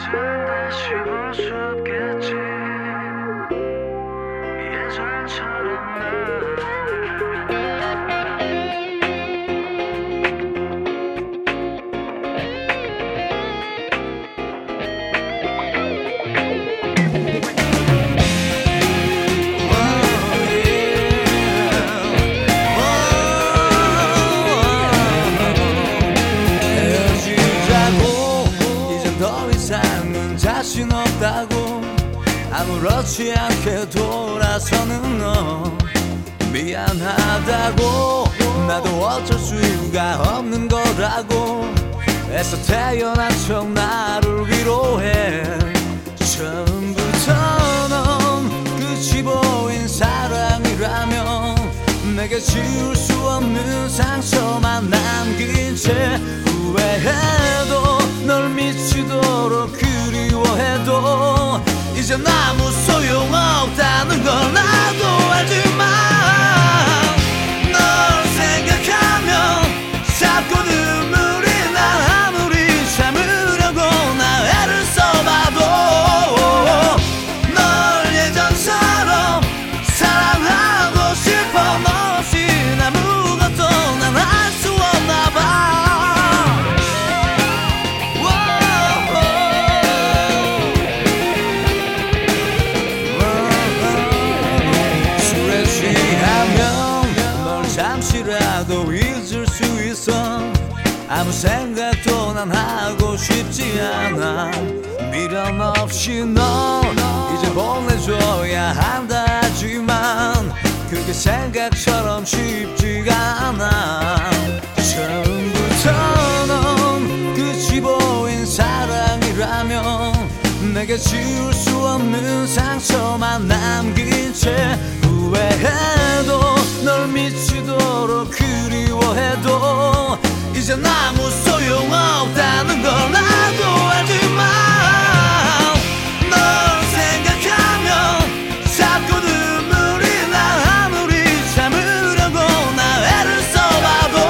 다시 볼 수 없겠지 예전처럼 자신 없다고 아무렇지 않게 돌아서는 너 미안하다고 나도 어쩔 수가 없는 거라고 애써 태어난 척 나를 위로해 처음부터 넌 끝이 보인 사랑이라면 내게 지울 수 없는 상처만 남긴 채 후회해도 널 미치도록 그리워해도 이젠 아무 소용없다는 걸 나도 알지만 널 생각하면 자꾸 눈물이 나 아무리 참으려고 나 애를 써봐도 널 예전처럼 사랑하고 싶어 너 없인 아무것도 난 할 수 없나 봐 잠시라도 잊을 수 있어 아무 생각도 난 하고 싶지 않아 미련 없이 널 이제 보내줘야 한다 하지만 그게 생각처럼 쉽지가 않아 처음부터 넌 끝이 보인 사랑이라면 내게 지울 수 없는 상처만 남긴 채 후회해도 널 미치도록 그리워해도 이젠 아무 소용없다는 걸 나도 알지만 널 생각하면 자꾸 눈물이 나 아무리 참으려고 나 애를 써봐도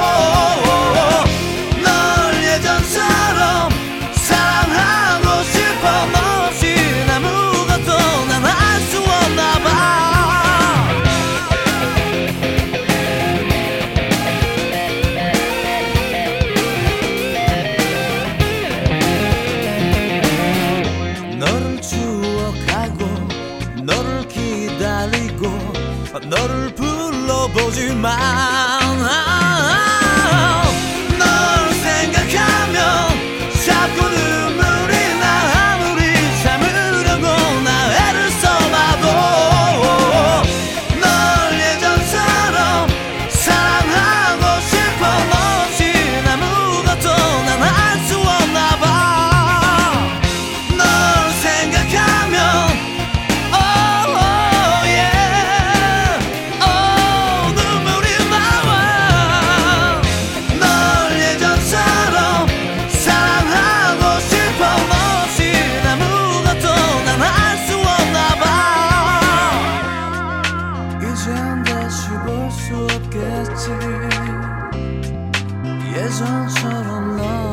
널 예전처럼 사랑하고 싶어 너 없인 아무것도 난 할 수 없나 봐 너를 불러보지만 널 생각하면 자꾸 눈물이 나 아무리 참으려고 나 애를 써봐도 널 예전처럼 사랑하고 싶어 너 없인 아무것도 난 할 수 없나 봐 널 생각하면 다시 볼 수 없겠지 예전처럼 너